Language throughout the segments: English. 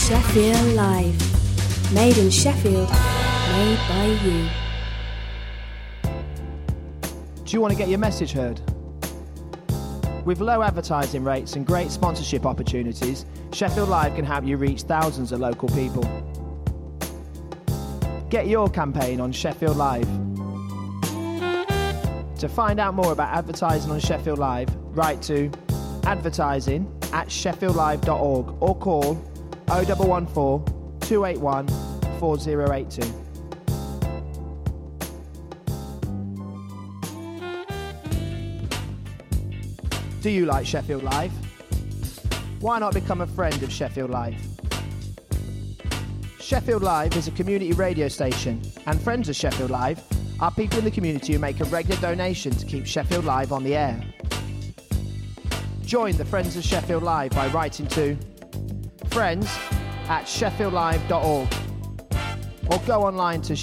Sheffield Live. Made in Sheffield, made by you. Do you want to get your message heard? With low advertising rates and great sponsorship opportunities, Sheffield Live can help you reach thousands of local people. Get your campaign on Sheffield Live. To find out more about advertising on Sheffield Live, write to advertising@sheffieldlive.org or call 0114 281 4082. Do you like Sheffield Live? Why not become a friend of Sheffield Live? Sheffield Live is a community radio station, and friends of Sheffield Live are people in the community who make a regular donation to keep Sheffield Live on the air. Join the Friends of Sheffield Live by writing to friends@sheffieldlive.org or go online to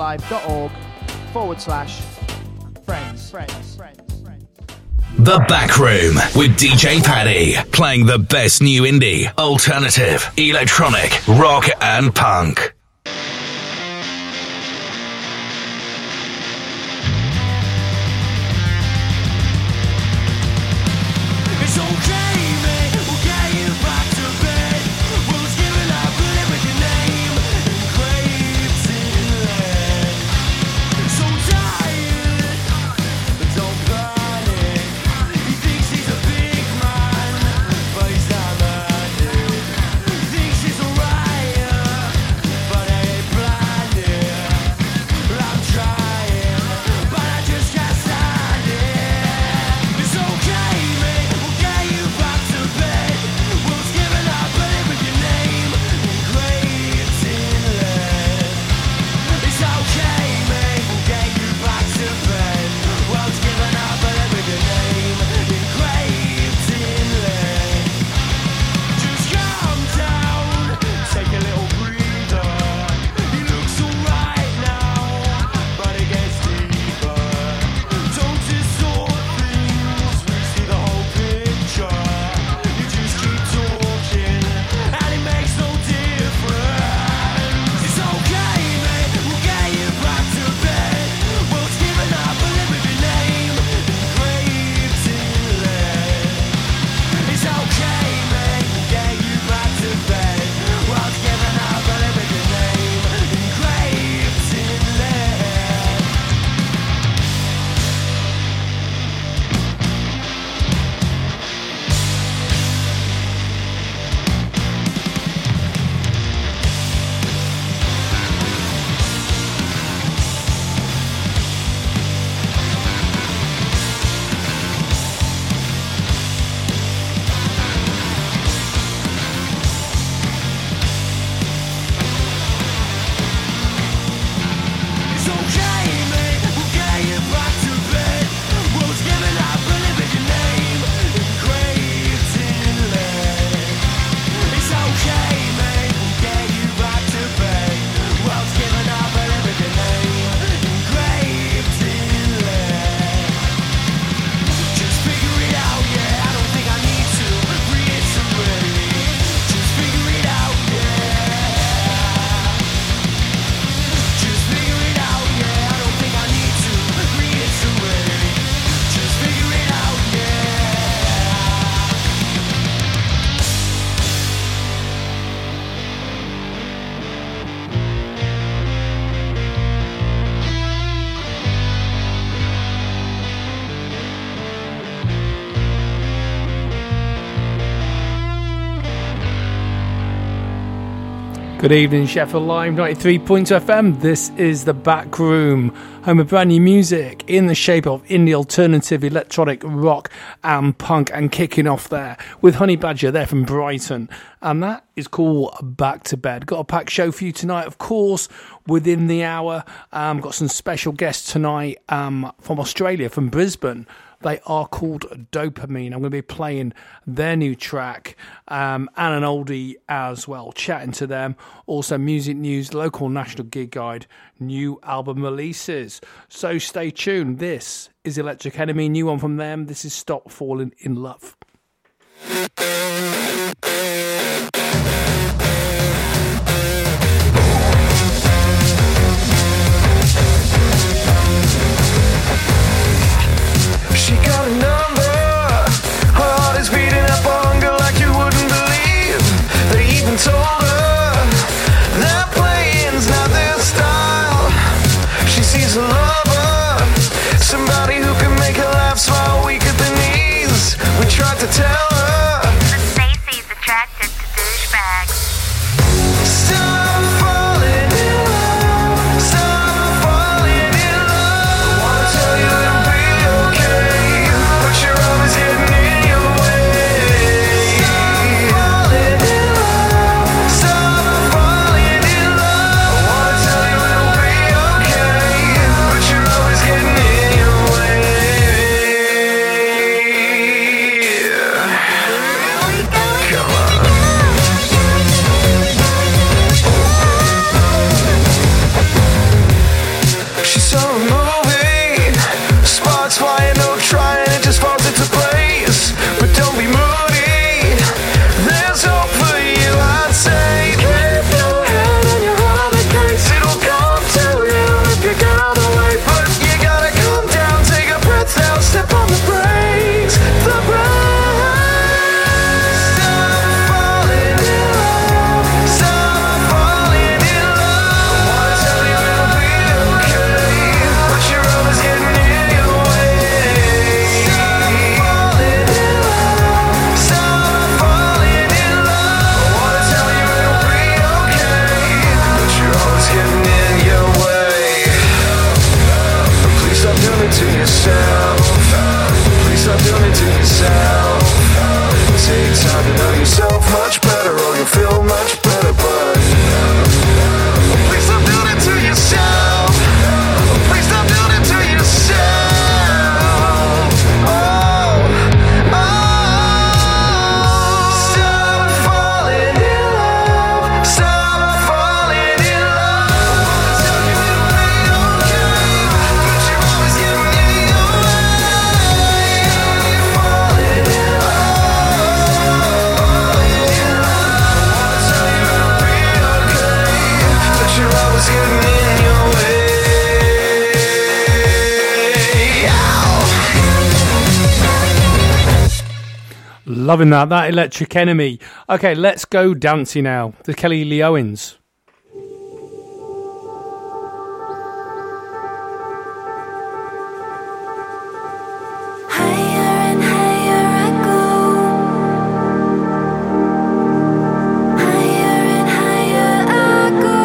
sheffieldlive.org/friends. The Back Room with DJ Paddy, playing the best new indie, alternative, electronic, rock and punk. Good evening, Sheffield Live 93.2 FM. This is The Back Room, home of brand new music in the shape of indie, alternative, electronic, rock and punk. And kicking off there with Honey Badger, they're from Brighton. And that is called Back to Bed. Got a packed show for you tonight, of course, within the hour. Got some special guests tonight from Australia, from Brisbane. They are called Dopamine. I'm going to be playing their new track and an oldie as well, chatting to them. Also music news, local national gig guide, new album releases. So stay tuned. This is Electric Enemy, new one from them. This is Stop Falling in Love. tell her that Stacy's attracted to douchebags. stop falling in love, stop falling in love. I wanna tell you it'll be okay, but you're always getting in your way. Stop falling in love, stop falling in love. I wanna tell you it'll be okay, but you're always getting in your way. Come on. She saw a movie, sparks flying, no trying, it just falls into place. But don't be moody, there's hope for you, I'd say. Keep your head on your heart, the case it'll come to you if you get out of the way. But you gotta calm down, take a breath now, step on the brakes, the brakes. Stop falling in love, stop falling in love. I wanna tell you it'll be okay, but you're always getting in your way. Stop falling in love, stop falling in love. I wanna tell you it'll be okay, but you're always getting in your way. Please stop doing it to yourself. Please stop doing it to yourself. Take time to know yourself much better, or you'll feel much better, but please stop doing it to yourself. Please stop doing it to yourself. Oh, stop falling in love, stop falling in love. I wanna tell you it'll be okay, but you're always getting in your way. Falling in love, falling in love. I wanna tell you it'll be okay, but you're always getting in your way. Loving that. That Electric Enemy. Okay, let's go dancing now. The Kelly Lee Owens. Higher and higher I go. Higher and higher I go.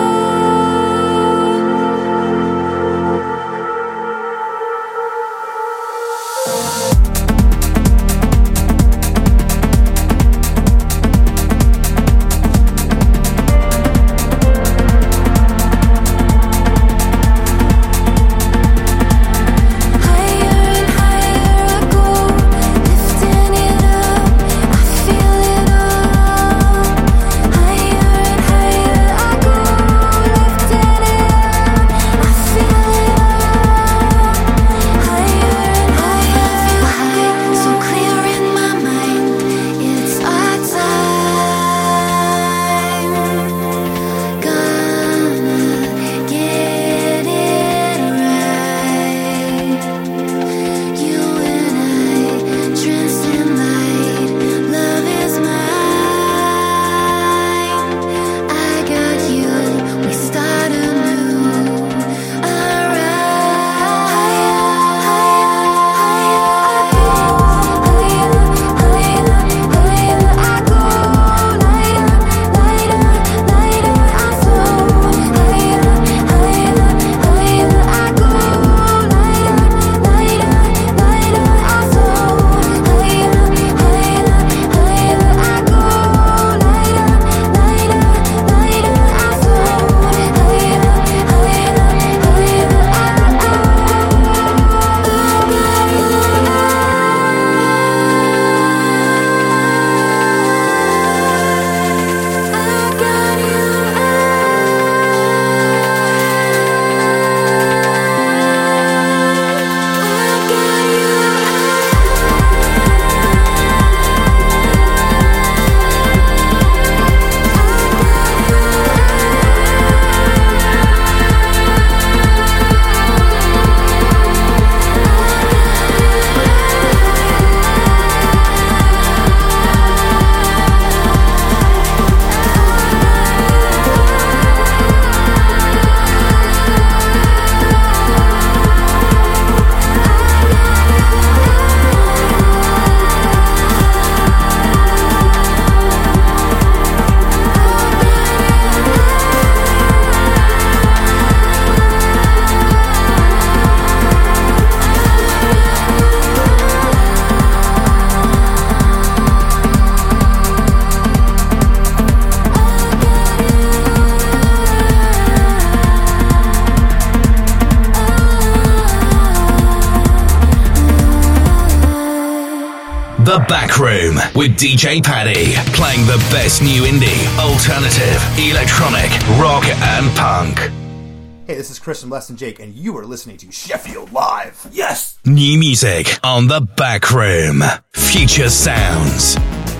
The Back Room with DJ Paddy, playing the best new indie, alternative, electronic, rock and punk. Hey, this is Chris from Less Than Jake, and you are listening to Sheffield Live. Yes! New music on The Back Room. Future sounds.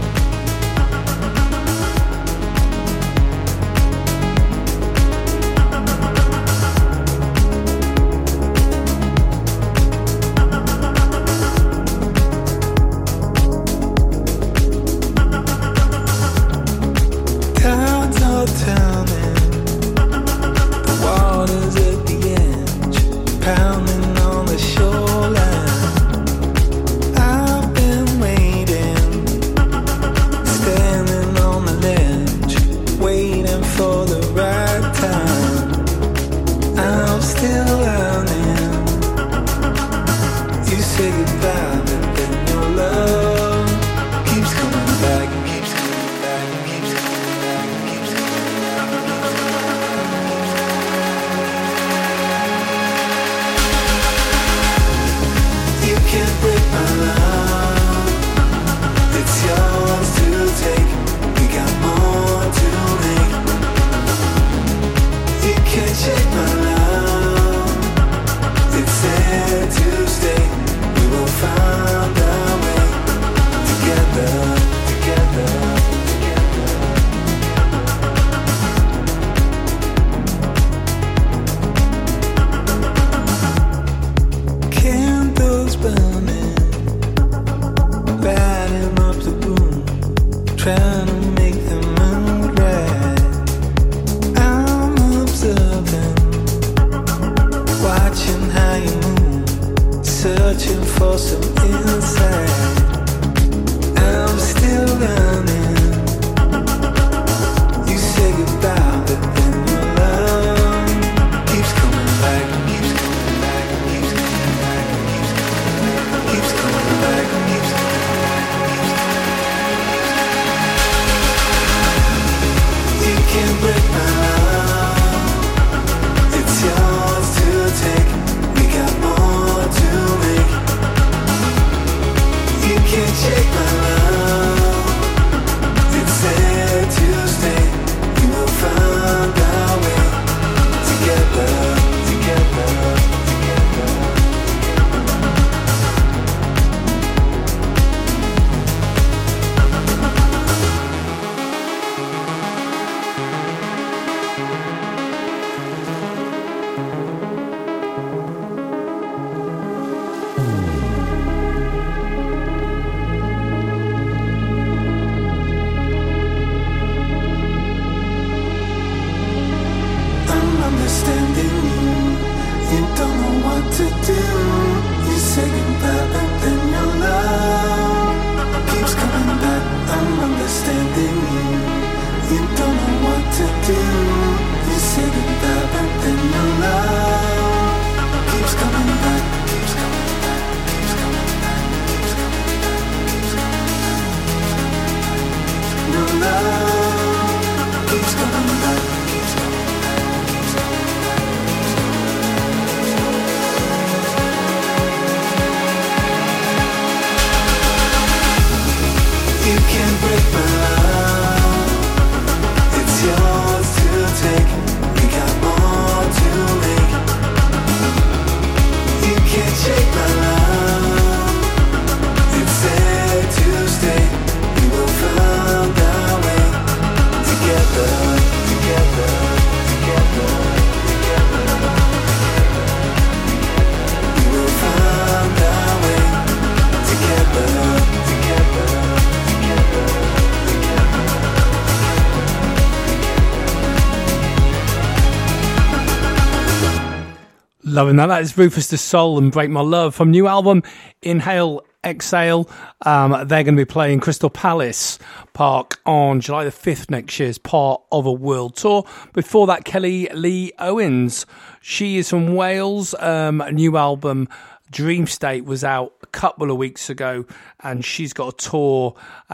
Loving that. That is Rufus the Soul and Break My Love from new album Inhale Exhale. They're going to be playing Crystal Palace Park on July the 5th next year as part of a world tour. Before that, Kelly Lee Owens. She is from Wales. A new album, Dream State, was out a couple of weeks ago, and she's got a tour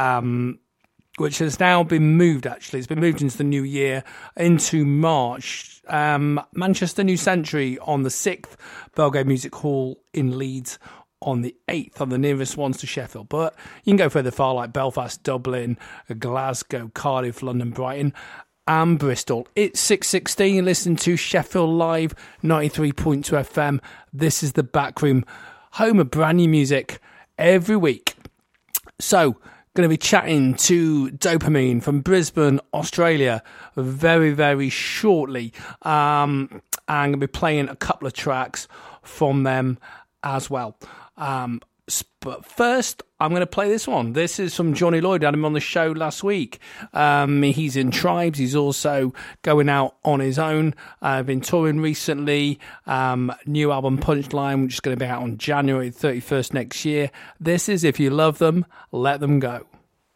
which has now been moved, actually. It's been moved into the new year, into March. Manchester New Century on the 6th, Belgrade Music Hall in Leeds on the 8th are the nearest ones to Sheffield, but you can go further far like Belfast, Dublin, Glasgow, Cardiff, London, Brighton and Bristol. It's 6:16, listen to Sheffield Live 93.2 FM. This is the Backroom, home of brand new music every week. So, going to be chatting to Dopamine from Brisbane, Australia very, very shortly. I'm going to be playing a couple of tracks from them as well. But first, I'm going to play this one. This is from Johnny Lloyd. I had him on the show last week. He's in Tribes. He's also going out on his own. Been touring recently. New album Punchline, which is going to be out on January 31st next year. This is If You Love Them, Let Them Go.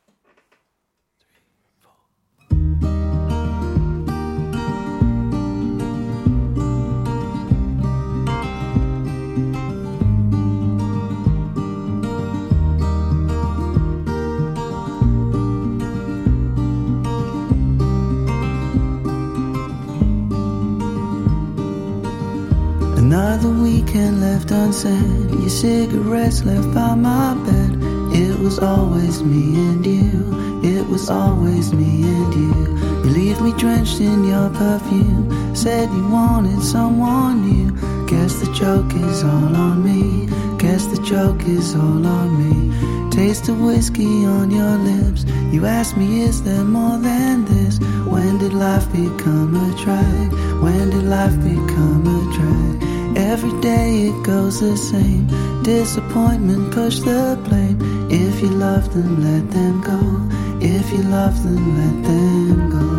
Another weekend left unsaid, your cigarettes left by my bed. It was always me and you, it was always me and you. You leave me drenched in your perfume, said you wanted someone new. Guess the joke is all on me, guess the joke is all on me. Taste of whiskey on your lips, you asked me is there more than this? When did life become a drag? When did life become a drag? Every day it goes the same. Disappointment, push the blame. If you love them, let them go. If you love them, let them go.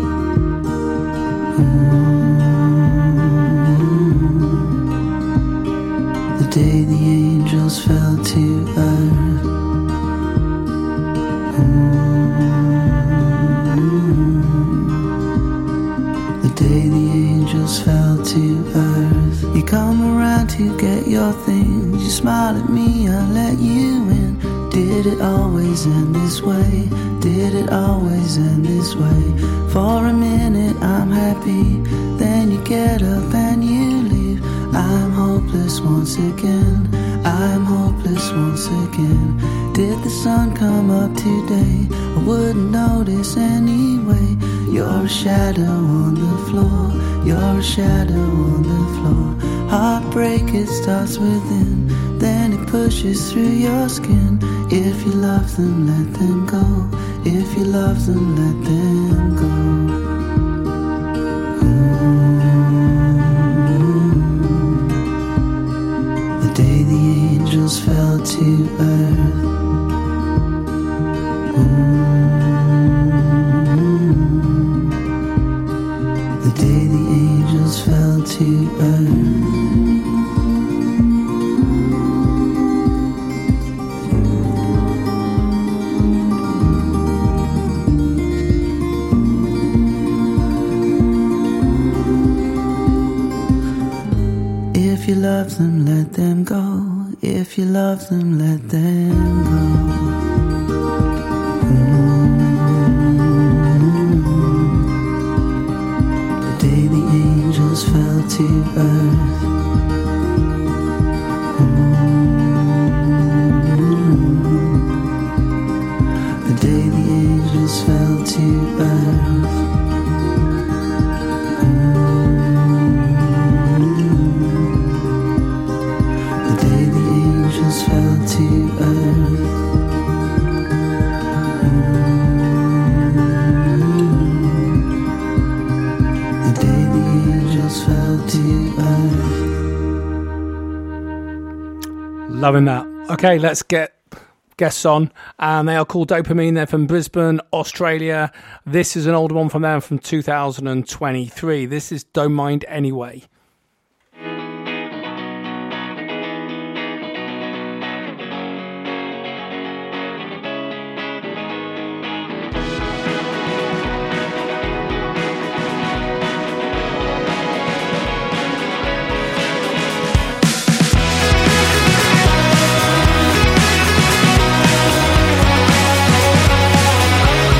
The day the angels fell to earth. The day the angels fell to earth. You come around to get your things. You smile at me, I let you in. Did it always end this way? Did it always end this way? For a minute I'm happy, then you get up and you leave. I'm hopeless once again, I'm hopeless once again. Did the sun come up today? I wouldn't notice anyway. You're a shadow on the floor, you're a shadow on the floor. Heartbreak, it starts within, then it pushes through your skin. If you love them, let them go. If you love them, let them go. The day the angels fell to earth. The day the angels fell to earth. If you love them, let them go. If you love them, let them go. The day the angels fell to earth. The day the angels fell to earth. Fell to earth. The day the angels fell to earth. Loving that. Okay, let's get guests on. They are called Dopamine. They're from Brisbane, Australia. This is an older one from them from 2023. This is Don't Mind Anyway.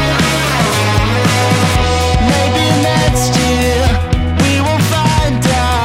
Maybe next year we will find out.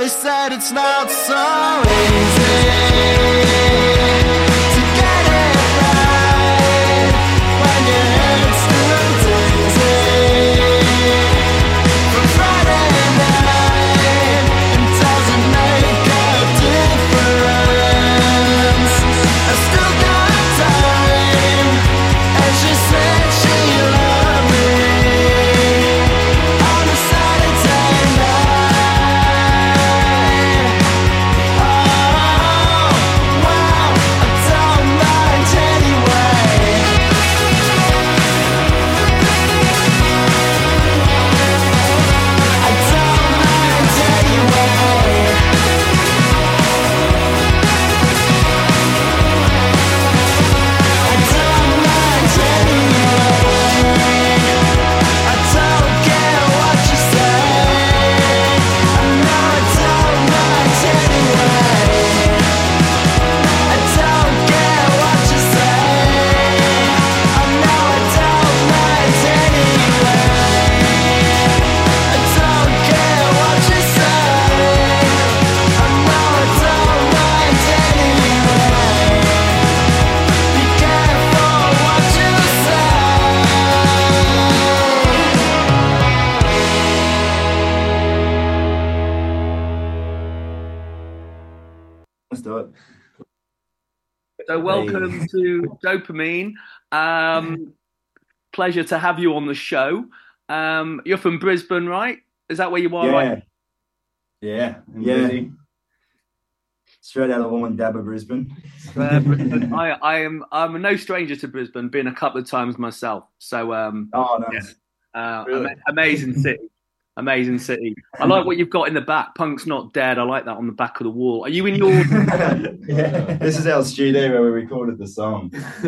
They said it's not so easy to get it right when your head's still dizzy from Friday night. It doesn't make a difference. I still got time, and she said she loved me on a Saturday night. Oh, wow, I don't mind anyway. I don't mind anyway. I don't mind anyway. I don't care what you say. I know I don't mind anyway. I don't care what you say. I know I don't mind anyway. I don't care what you say. I know I don't mind anyway. Be careful what you say. Let's do it. So welcome to Dopamine. Pleasure to have you on the show. You're from Brisbane, right? Is that where you are? Yeah. Right? Yeah. Yeah. Busy. Straight out of Wollongabba, Brisbane. Brisbane. I'm no stranger to Brisbane. Been a couple of times myself. So Oh, nice. Really? amazing city. Amazing city. I like what you've got in the back. Punk's not dead. I like that on the back of the wall. Are you in your? Yeah. This is our studio where we recorded the song.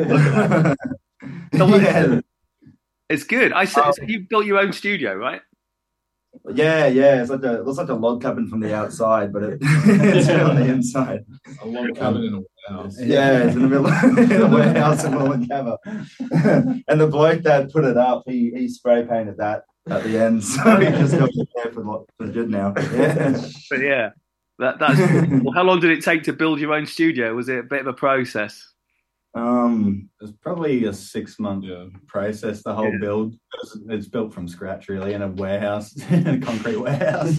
Yeah. It's good. So you've built your own studio, right? Yeah. It looks like a log cabin from the outside, but it's on the inside. A log cabin in a warehouse. Yeah, it's in the middle of a warehouse in Wollongabba. And the bloke that put it up, he spray painted that at the end, so he just got it there for good now. Yeah. But yeah, that's. Well, how long did it take to build your own studio? Was it a bit of a process? It's probably a 6-month process, the whole build. It's built from scratch, really, in a warehouse, in a concrete warehouse. So.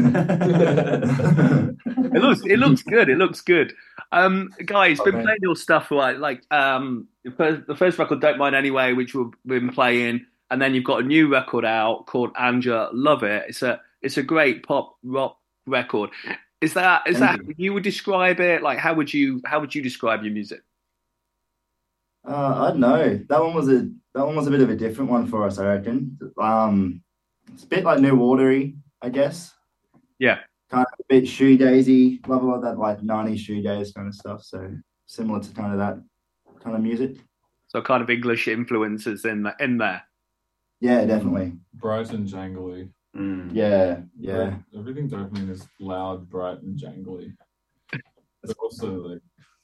It looks good. It looks good. Guys, been playing your stuff, right? Like the first record, Don't Mind Anyway, which we've been playing, and then you've got a new record out called Anja Love It. It's a great pop rock record. Is that how you would describe it? Like how would you describe your music? I don't know. That one was a bit of a different one for us, I reckon. It's a bit like New Watery, I guess. Yeah. Kind of a bit shoegazy, love a lot of that like 90s shoegaze kind of stuff. So similar to kind of that kind of music. So kind of English influences in there. Yeah, definitely. Bright and jangly. Yeah. Everything Dopamine is loud, bright, and jangly. But also like.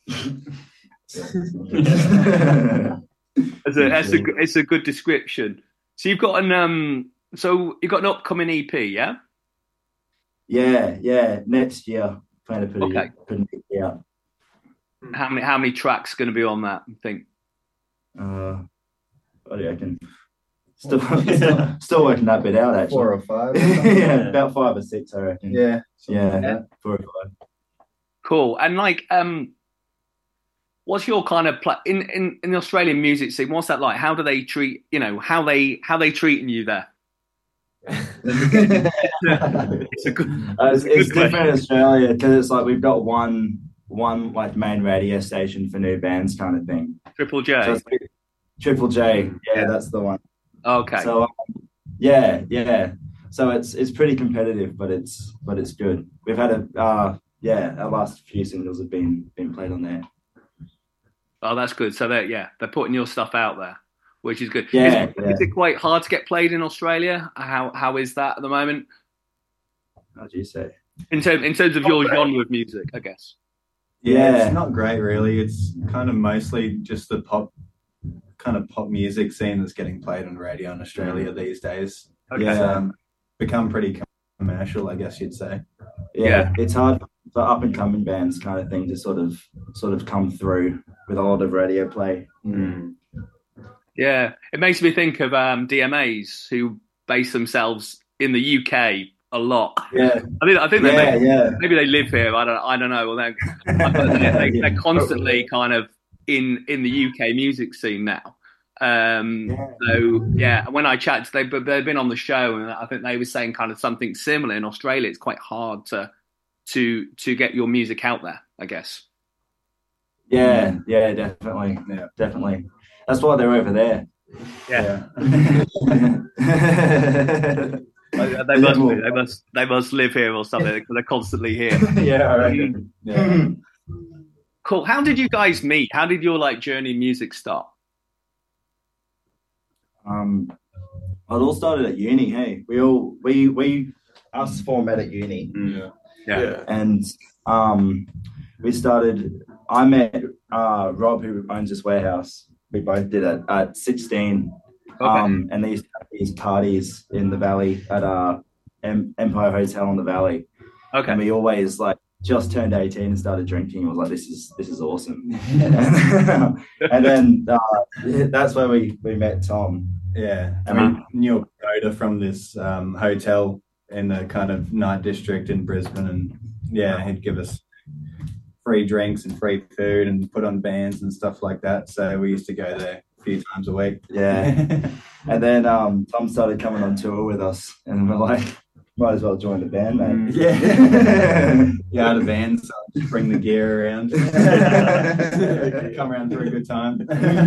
It's a good description. So you've got an upcoming EP, yeah? Yeah. Next year, plan to put it out. How many tracks going to be on that? I think. What do you reckon? Still working that bit out, actually. 4 or 5. Yeah, about 5 or 6, I reckon. Yeah. 4 or 5. Cool. And like, what's your kind of in the Australian music scene? What's that like? How do they treat how they treating you there? It's different in Australia because it's like we've got one like main radio station for new bands kind of thing. Triple J. So Triple J, yeah, that's the one. Okay. So yeah. So it's pretty competitive, but it's good. We've had our last few singles have been played on there. Oh, that's good. So they're putting your stuff out there, which is good. Yeah, Is it quite hard to get played in Australia? How is that at the moment? How do you say? In terms of your genre of music, I guess. Yeah, it's not great really. It's kind of mostly just the pop music scene that's getting played on radio in Australia these days. Okay. It's become pretty commercial, I guess you'd say. It's hard for up and coming bands kind of thing to sort of come through with a lot of radio play. Yeah, it makes me think of DMAs who base themselves in the UK a lot. Yeah, I think maybe they live here. I don't know. Well, they're constantly kind of in the UK music scene now. So yeah, when I chatted, they've been on the show, and I think they were saying kind of something similar. In Australia, it's quite hard to get your music out there, I guess. Yeah, definitely. Yeah, definitely. That's why they're over there. Yeah. They must live here or something because they're constantly here. Yeah, I reckon. Yeah. Cool. How did you guys meet? How did your journey in music start? It all started at uni. Hey, we us four met at uni. Yeah. And we started. I met Rob, who owns this warehouse. We both did it at 16. Okay. And they used to have these parties in the valley at Empire Hotel in the valley. Okay. And we always just turned 18 and started drinking. I was like, this is awesome. And then that's where we met Tom. Yeah. I mean, knew a Coda from this hotel in the kind of night district in Brisbane, and he'd give us free drinks and free food and put on bands and stuff like that. So we used to go there a few times a week. Yeah. And then Tom started coming on tour with us, and we're like, might as well join the band, mate. Yeah, the band, so just bring the gear around. Come around for a good time.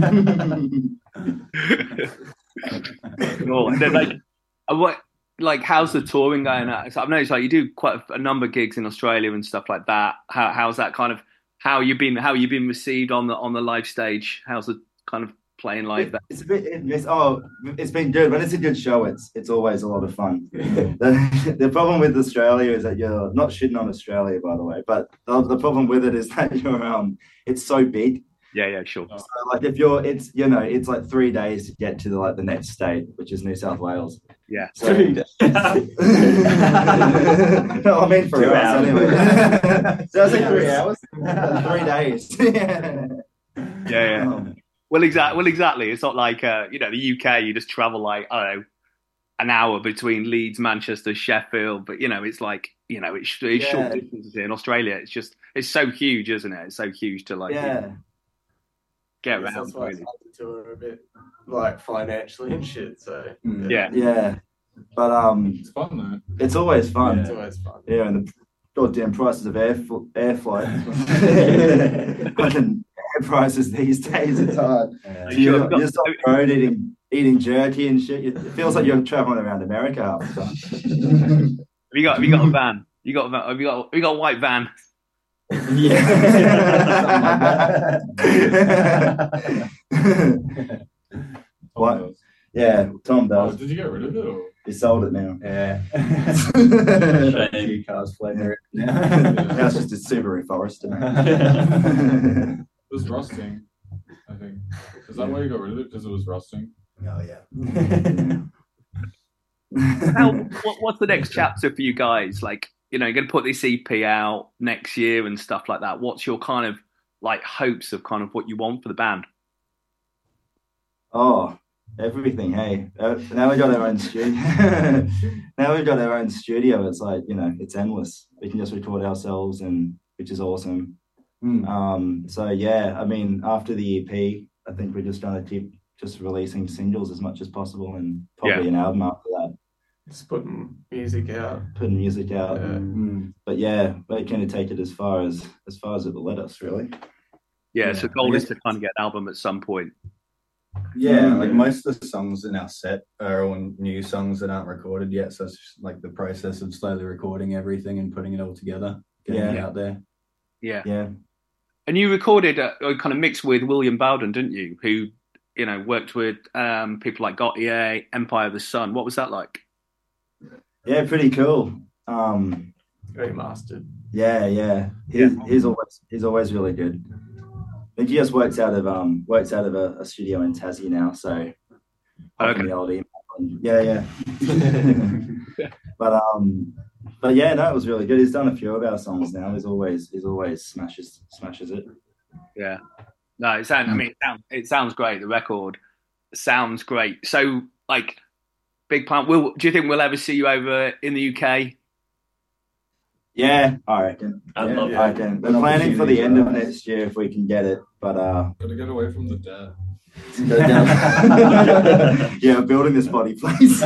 Cool. And then, how's the touring going? So I've noticed you do quite a number of gigs in Australia and stuff like that. How's that kind of how you've been received on the live stage? How's the kind of playing live there? It's been good. When it's a good show, it's always a lot of fun. The problem with Australia is that you're not shitting on Australia, by the way, but the problem with it is that it's so big. Yeah, sure. So it's like 3 days to get to the next state, which is New South Wales. Yeah. So, no, I mean for 2 hours anyway. So that's 3 hours. 3 days. Yeah. Well, exactly. It's not like the UK. You just travel I don't know, an hour between Leeds, Manchester, Sheffield. But it's it's short distances here. In Australia, it's so huge, isn't it? It's so huge to get around. That's why it's hard to tour a bit, financially and shit. So yeah. But it's fun though. It's always fun. It's always fun. Yeah, and the goddamn prices of air flight. Fucking air prices these days, it's hard. Yeah. So you're just on the road eating jerky and shit. It feels like you're traveling around America half the time. Have you got a van? Have you got a white van? What? Yeah, Tom does. Did you get rid of it? Or? He sold it now. Yeah. Cars floating around now. Now it's just a Subaru Forester. It was rusting, I think. Is that why you got rid of it? Because it was rusting? Oh, yeah. What's the next chapter for you guys? You're going to put this EP out next year and stuff like that. What's your kind of hopes of kind of what you want for the band? Oh, everything. Hey, now we got our own studio. It's it's endless. We can just record ourselves, which is awesome. So yeah, I mean, after the EP, I think we're just going to keep just releasing singles as much as possible, and probably an album after that. Just putting music out. Yeah. But yeah, we're going to take it as far as it will let us, really. Yeah, so the goal is to kind of get an album at some point. Yeah, most of the songs in our set are all new songs that aren't recorded yet, so it's just the process of slowly recording everything and putting it all together, getting it out there. Yeah. And you recorded kind of mixed with William Bowden, didn't you? Who worked with people like Gautier, Empire of the Sun. What was that like? Yeah, pretty cool. Very mastered. Yeah. He's always really good. I think he just works out of a studio in Tassie now. So the old email. Yeah. But But yeah, no, it was really good. He's done a few of our songs now. He's always smashes it. Yeah. No, it sounds great. The record sounds great. So, like, big plan. Do you think we'll ever see you over in the UK? Yeah, I reckon. I reckon. We're planning for the end of next year if we can get it. But gotta get away from the dead. Yeah, building this body, please.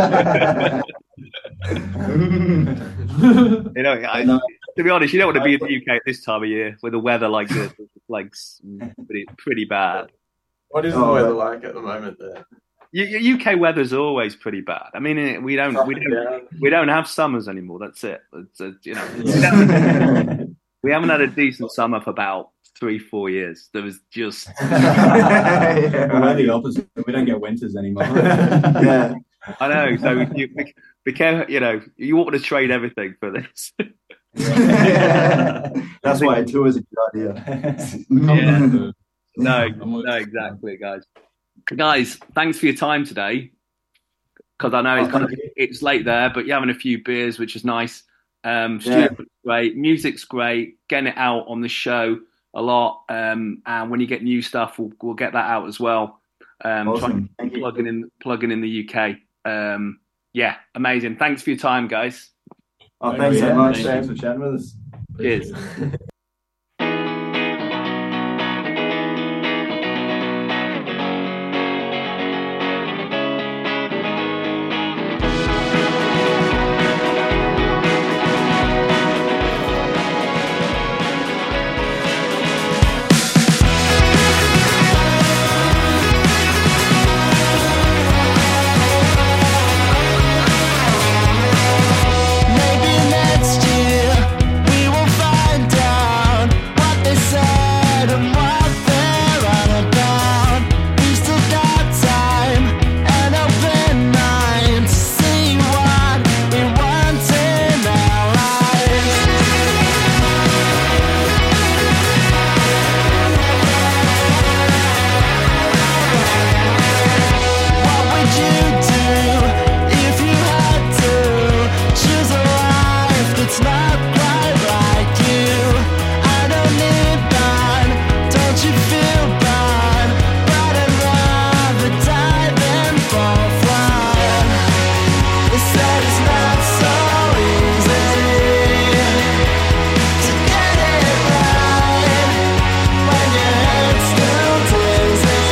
To be honest, you don't want to be in the UK at this time of year with the weather like this. It's like pretty bad. What is the weather like at the moment there? UK weather's always pretty bad. I mean, we don't have summers anymore. That's it. We haven't had a decent summer for about 3-4 years. There was just we're the opposite. We don't get winters anymore. Yeah, I know. So you be careful. You want to trade everything for this. That's why a tour is a good idea. Yeah. No, exactly, guys. Guys, thanks for your time today. Because I know it's late there, but you're having a few beers, which is nice. Studio's great, music's great. Getting it out on the show a lot, and when you get new stuff, we'll get that out as well. Awesome. Plugging in the UK. Yeah, amazing. Thanks for your time, guys. Oh, thanks so much. Thanks for chatting with us. Cheers. Maybe next year we will find out what they said and what they're on about. We still got time and open mind to see what we want in our lives. What would you do if you had to choose a life that's not quite like you? I don't need that, don't you feel bad? But I'd rather die than fall flat. They said it's not so easy to get it right when your head's still dizzy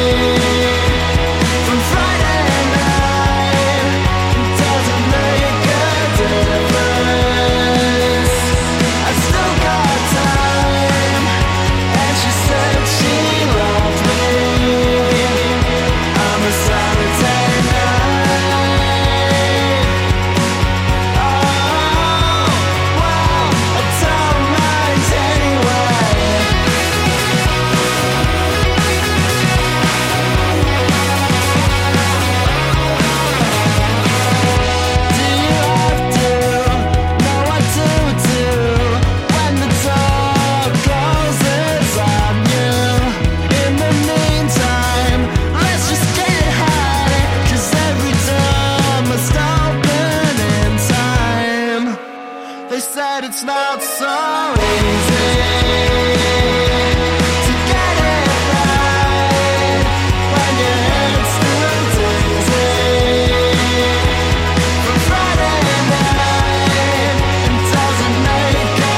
from Friday night. It doesn't make a difference. I still got time, and she said she loved me on a Saturday night. Oh, well, I don't mind anyway. Do you have to know what to do when the door closes on you? In the meantime, let's just get high, 'cause every door must open in time. They said it's not so easy to get it right when your head's still dizzy from Friday night. It doesn't make a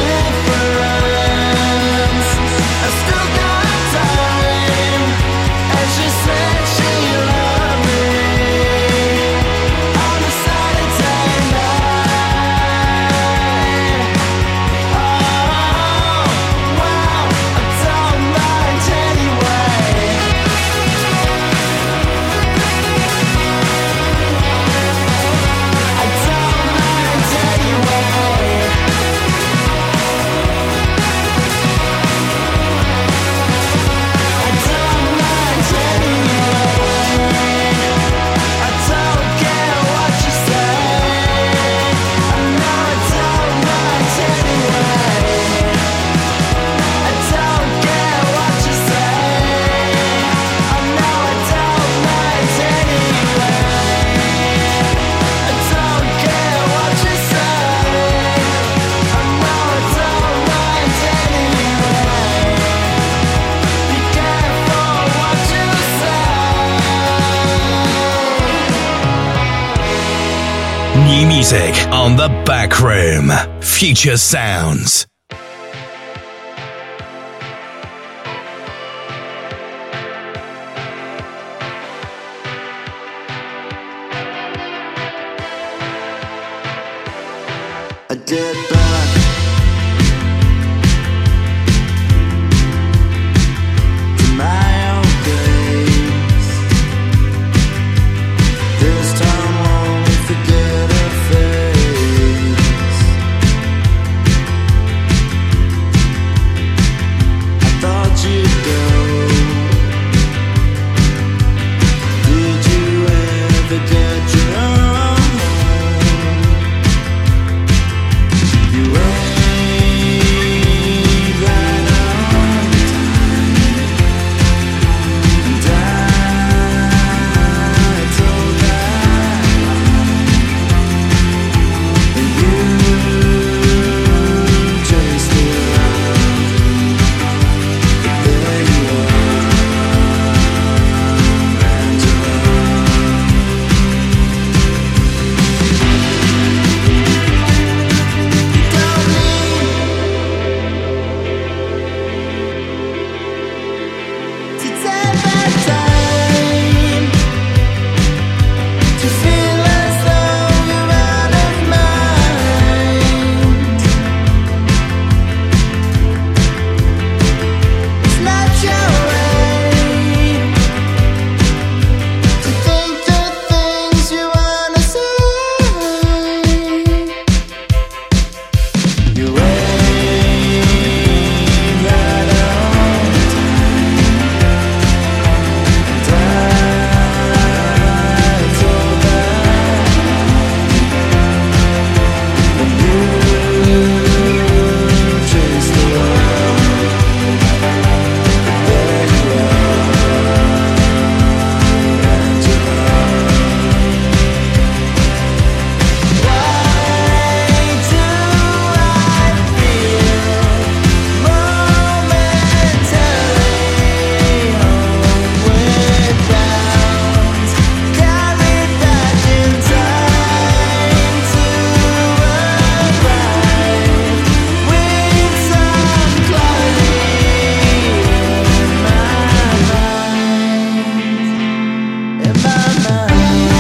difference. I still got time, and she said she loved me on a Saturday night. Oh, New music on the Back Room. Future sounds. A dead back to my own place. This time won't forget her face. I thought you'd go. Did you ever get your own? You ain't right on time, and I told that, and you chased me around, but there you are, Angela. To take back time, to feel as though you're out of mind. It's not your way to think the things you wanna say. You ain't right on time, and I told that, and you chased me around, but there you are, Angela. Why do I feel momentarily homeward bound, carried back in time to arrive with some clarity in my mind.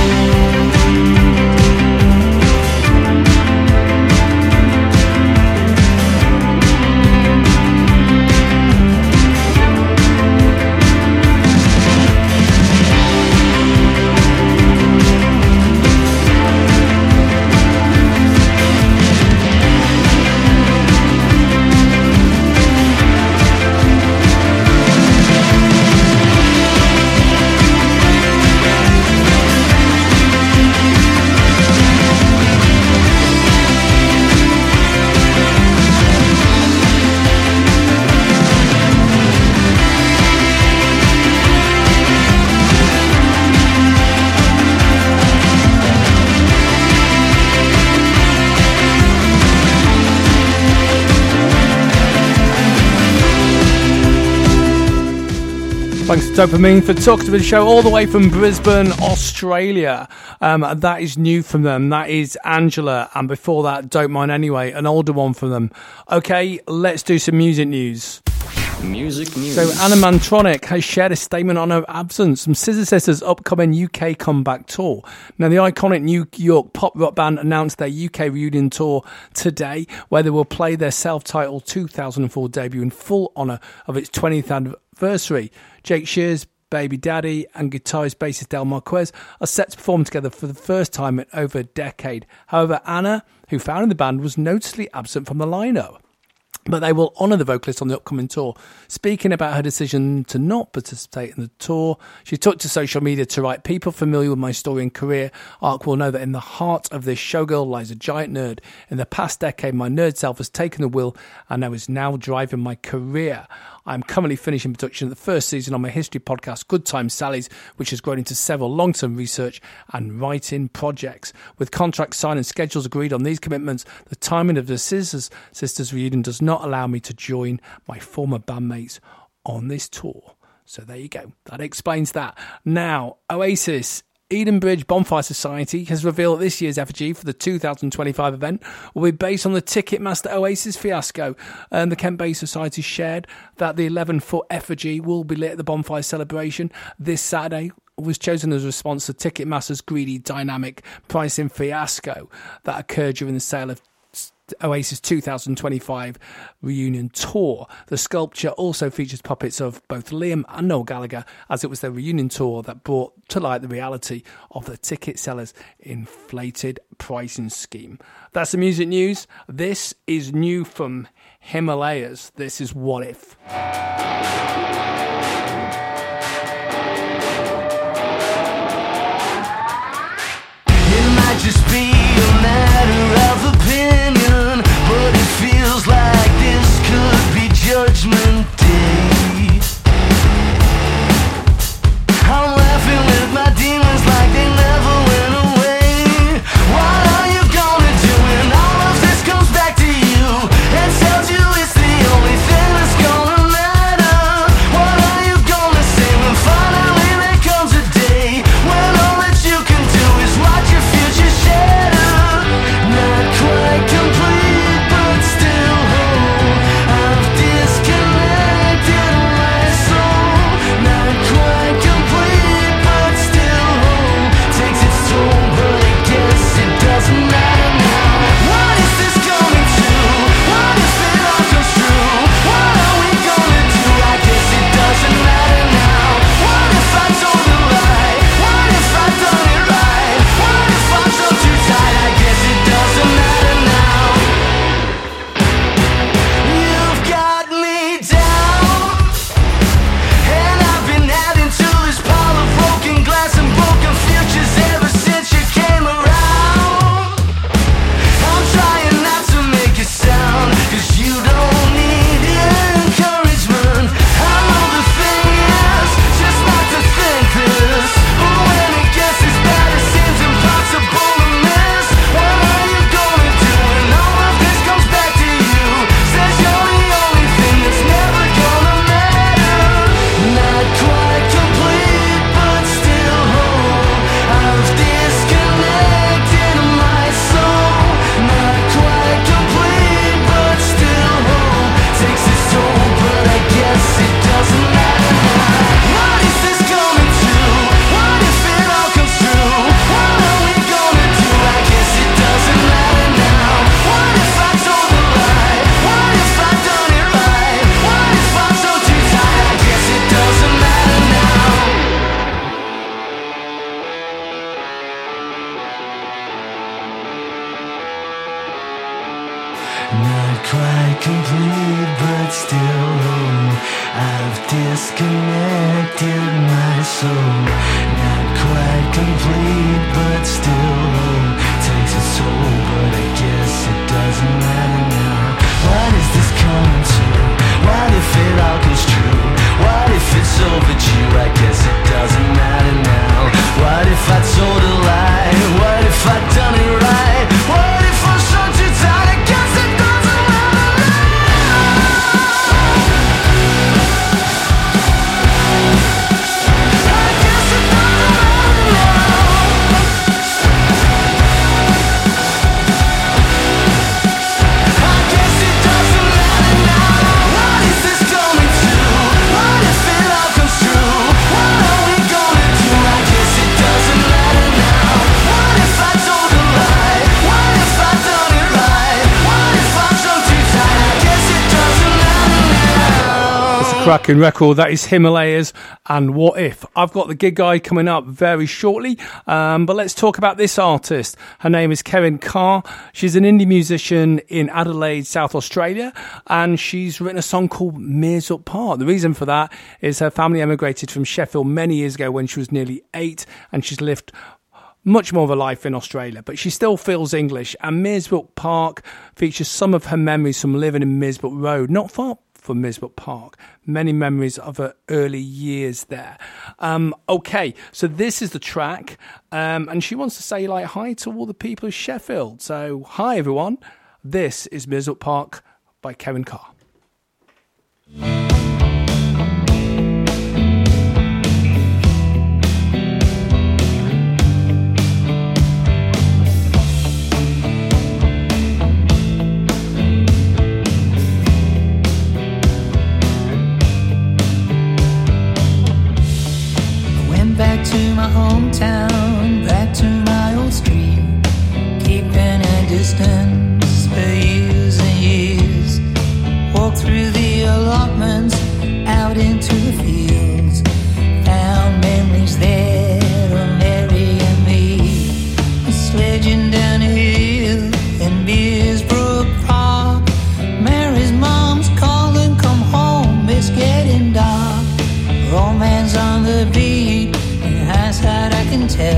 Thanks to Dopamine for talking to the show all the way from Brisbane, Australia. That is new from them. That is Angela. And before that, Don't Mind Anyway, an older one from them. Okay, let's do some music news. Music news. So Anna Mantronic has shared a statement on her absence from Scissor Sisters' upcoming UK comeback tour. Now, the iconic New York pop rock band announced their UK reunion tour today, where they will play their self-titled 2004 debut in full honour of its 20th anniversary. Jake Shears, Baby Daddy and guitarist bassist Del Marquez are set to perform together for the first time in over a decade. However, Anna, who founded the band, was noticeably absent from the lineup. But they will honour the vocalist on the upcoming tour. Speaking about her decision to not participate in the tour, she took to social media to write, "People familiar with my story and career arc will know that in the heart of this showgirl lies a giant nerd. In the past decade, my nerd self has taken the wheel and is now driving my career. I'm currently finishing production of the first season on my history podcast, Good Times Sally's, which has grown into several long-term research and writing projects. With contracts signed and schedules agreed on these commitments, the timing of the Sisters reunion does not allow me to join my former bandmates on this tour." So there you go. That explains that. Now, Oasis Edenbridge Bonfire Society has revealed that this year's effigy for the 2025 event will be based on the Ticketmaster Oasis fiasco. The Kent Bay Society shared that the 11-foot effigy will be lit at the bonfire celebration this Saturday. Was chosen as a response to Ticketmaster's greedy dynamic pricing fiasco that occurred during the sale of Oasis 2025 reunion tour. The sculpture also features puppets of both Liam and Noel Gallagher, as it was their reunion tour that brought to light the reality of the ticket sellers' inflated pricing scheme. That's the music news. This is new from Himalayas. This is What If. Just be a matter of opinion, but it feels like this could be Judgment Day. I'm laughing with my demons like they never went away. What are you gonna do when all of this comes back to you and tells you it's the only thing that's gonna matter? What are you gonna say when finally there comes a day when all that you can do is watch your future shatter? Not quite complete, but still whole. I've disconnected my soul. Not quite complete, but still whole. Takes its toll, but I guess it doesn't matter now. What is this going to? What if it all comes true? What are we gonna do? I guess it doesn't matter now. What if I told a lie? What if I done it right? What if I'm so too tight? I guess it doesn't matter now. You've got me down, and I've been adding to this pile of broken glass and broken futures ever since you came around. I'm trying not to make a sound, 'cause you don't need encouragement. I know the thing is just not to think this, but when it gets as bad it seems impossible to miss. What are you gonna do when all of this comes back to you? Says you're the only thing that's never gonna matter. Not quite complete, but still whole. I've disconnected my soul. Not quite complete, but still whole. Takes its toll, but I guess it doesn't matter now. What is this coming to? What if it all comes true? What are we gonna do? I guess it doesn't matter now. What if I told a lie? What if I done it right? What if I'm so too tired? I guess it doesn't matter now. Not quite complete, but still whole. I've disconnected my soul. Not quite complete, but still whole. Takes its toll, but I guess it doesn't matter now. What is this coming to? What if it all goes true? What if it's overdue? I guess it doesn't matter now. What if I told a lie? What if I done it right? What if I'm so too tired? I guess it doesn't matter Cracking record. That is Himalayas and What If. I've got the gig guide coming up very shortly, but let's talk about this artist. Her name is Karen Carr. She's an indie musician in Adelaide, South Australia, and she's written a song called Meersbrook Park. The reason for that is her family emigrated from Sheffield many years ago when she was nearly 8, and she's lived much more of a life in Australia, but she still feels English. And Meersbrook Park features some of her memories from living in Meersbrook Road, not far from Meersbrook Park. Many memories of her early years there. Okay, so this is the track, and she wants to say like hi to all the people of Sheffield. So hi everyone, this is Meersbrook Park by Karen Carr. town, back to my old street, keeping a distance for years and years. Walked through the allotments, out into the fields, found memories there of Mary and me. Sledging down a hill in Beersbrook Park, Mary's mom's calling, come home, it's getting dark. Old man's on the beat, in hindsight I can tell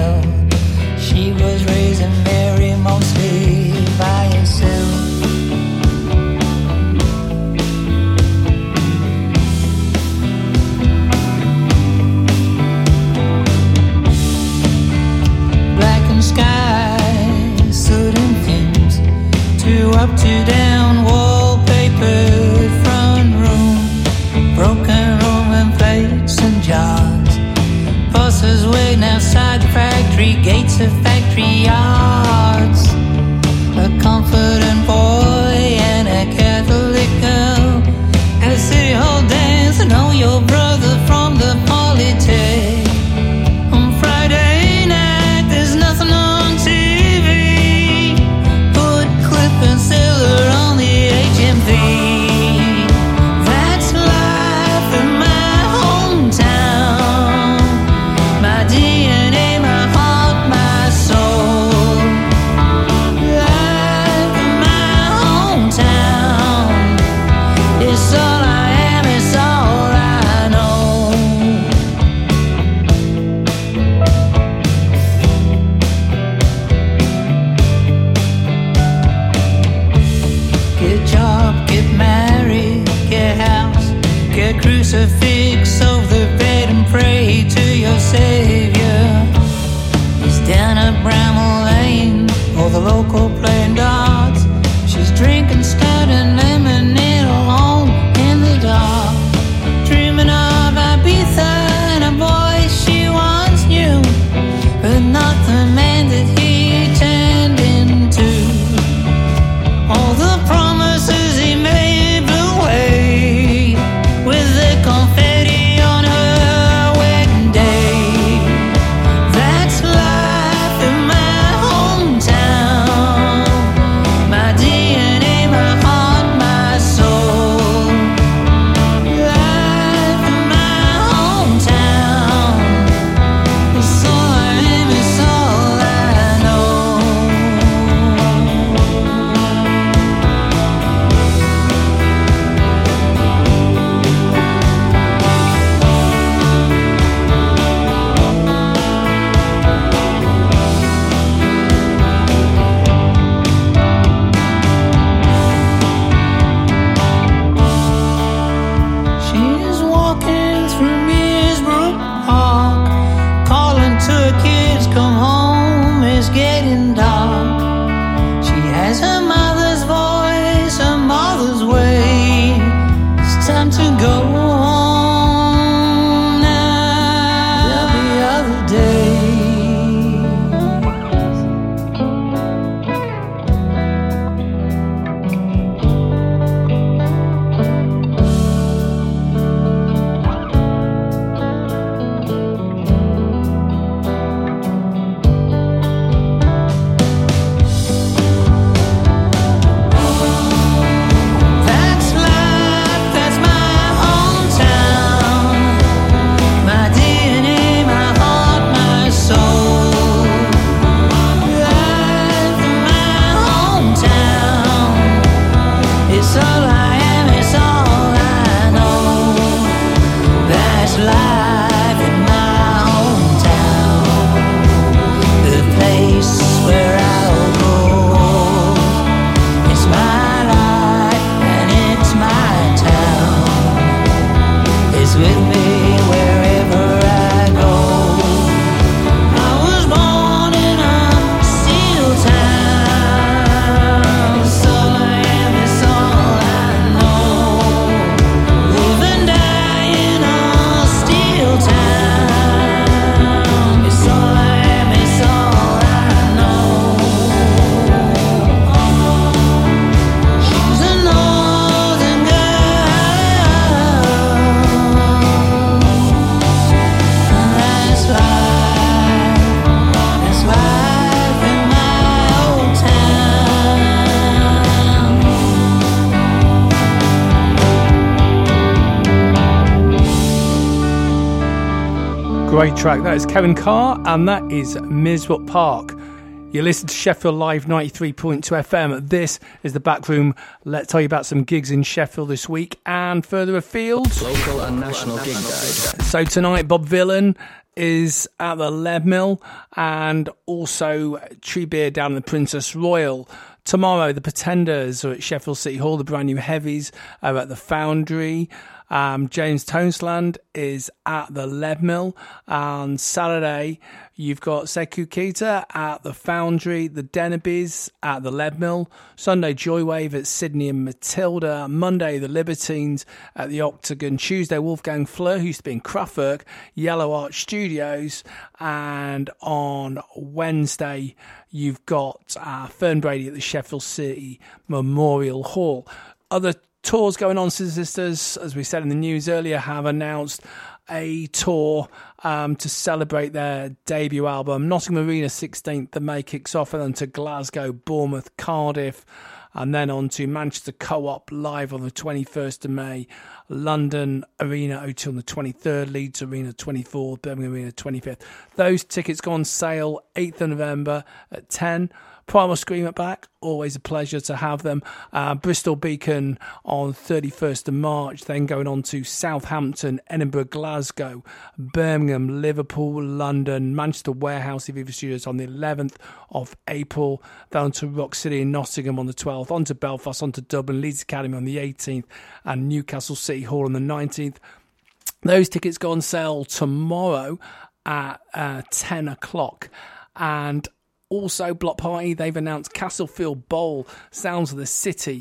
Great track. That is Kevin Carr, and that is Miswat Park. You listen to Sheffield Live 93.2 FM. This is the Back Room. Let's tell you about some gigs in Sheffield this week and further afield. Local and national gig guide. So tonight, Bob Villan is at the Lead Mill, and also Tree Beer down in the Princess Royal. Tomorrow, the Pretenders are at Sheffield City Hall. The brand new Heavies are at the Foundry. James Tonesland is at the Lead Mill. On Saturday, you've got Sekou Keita at the Foundry, the Dennebies at the Lead Mill. Sunday, Joywave at Sydney and Matilda. Monday, the Libertines at the Octagon. Tuesday, Wolfgang Fleur, who used to be in Kraftwerk, Yellow Arch Studios. And on Wednesday, you've got Fern Brady at the Sheffield City Memorial Hall. Other tours going on. Scissor Sisters, as we said in the news earlier, have announced a tour to celebrate their debut album. Nottingham Arena 16th of May kicks off, and then to Glasgow, Bournemouth, Cardiff, and then on to Manchester Co-op live on the 21st of May, London Arena O2 on the 23rd, Leeds Arena 24th, Birmingham Arena 25th. Those tickets go on sale 8th of November at 10. Primal Scream at back, always a pleasure to have them. Bristol Beacon on 31st of March, then going on to Southampton, Edinburgh, Glasgow, Birmingham, Liverpool, London, Manchester Warehouse, Aviva Studios on the 11th of April, down to Rock City in Nottingham on the 12th, on to Belfast, on to Dublin, Leeds Academy on the 18th, and Newcastle City Hall on the 19th. Those tickets go on sale tomorrow at 10 o'clock. And also, Block Party, they've announced Castlefield Bowl, Sounds of the City,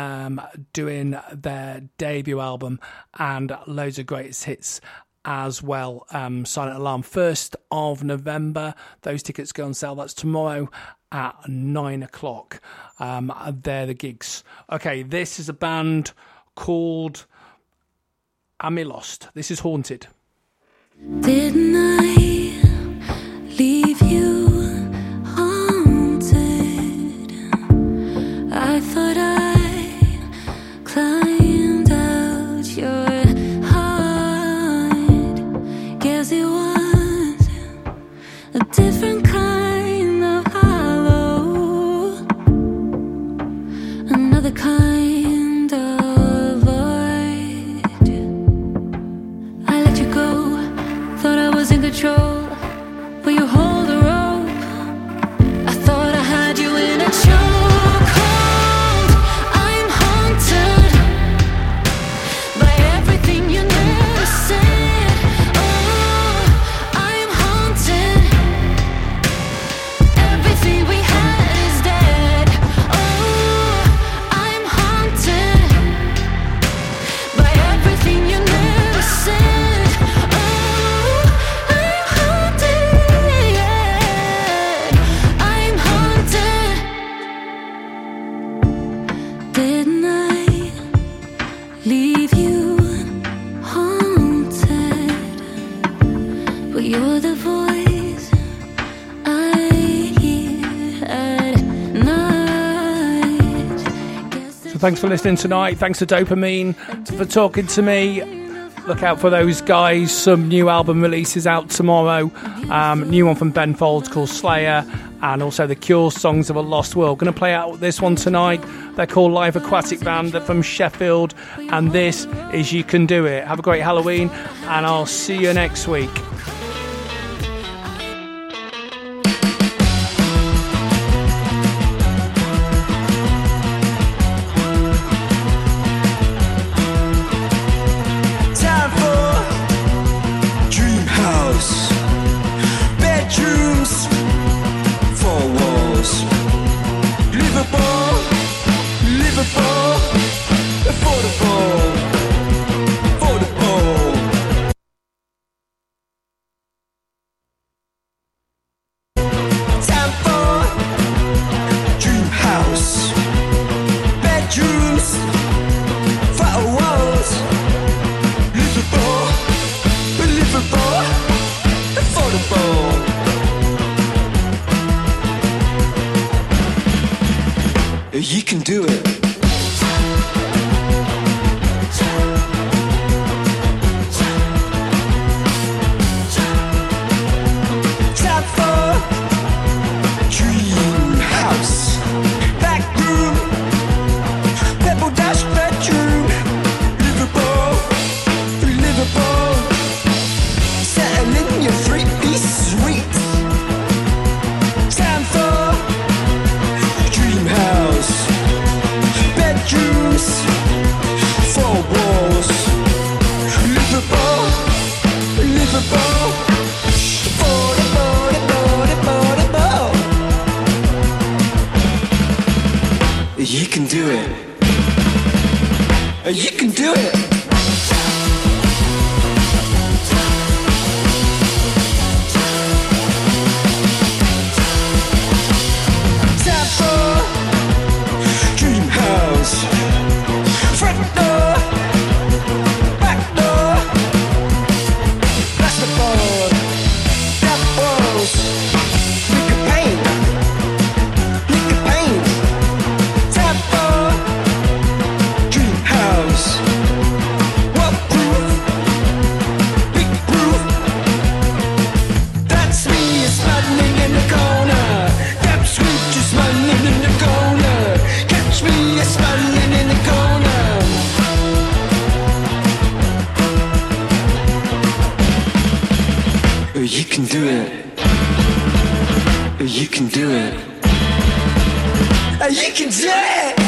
doing their debut album, and loads of greatest hits as well. Silent Alarm, 1st of November. Those tickets go on sale. That's tomorrow at 9 o'clock. They're the gigs. Okay, this is a band called Amilost. This is Haunted. Didn't I leave you? I thought I climbed out your heart. Guess it was a different kind of hollow, another kind of void. I let you go, thought I was in control, but you hold the rope. I thought I had you in a choke. Thanks for listening tonight. Thanks to Dopamine for talking to me. Look out for those guys. Some new album releases out tomorrow. New one from Ben Folds called Slayer, and also The Cure, Songs of a Lost World. Going to play out this one tonight. They're called Live Aquatic Band. They're from Sheffield, and this is You Can Do It. Have a great Halloween, and I'll see you next week. You can do it. You can do it. Time for dream house. Front door, back door. Plasterboard, that walls. Lick of paint, lick of paint. Time for dream house. Waterproof, big proof. That's me, smiling in the corner. That sweet, just smiling in the corner. Catch me, smiling in the corner. You can do it. You can do it. You can do it.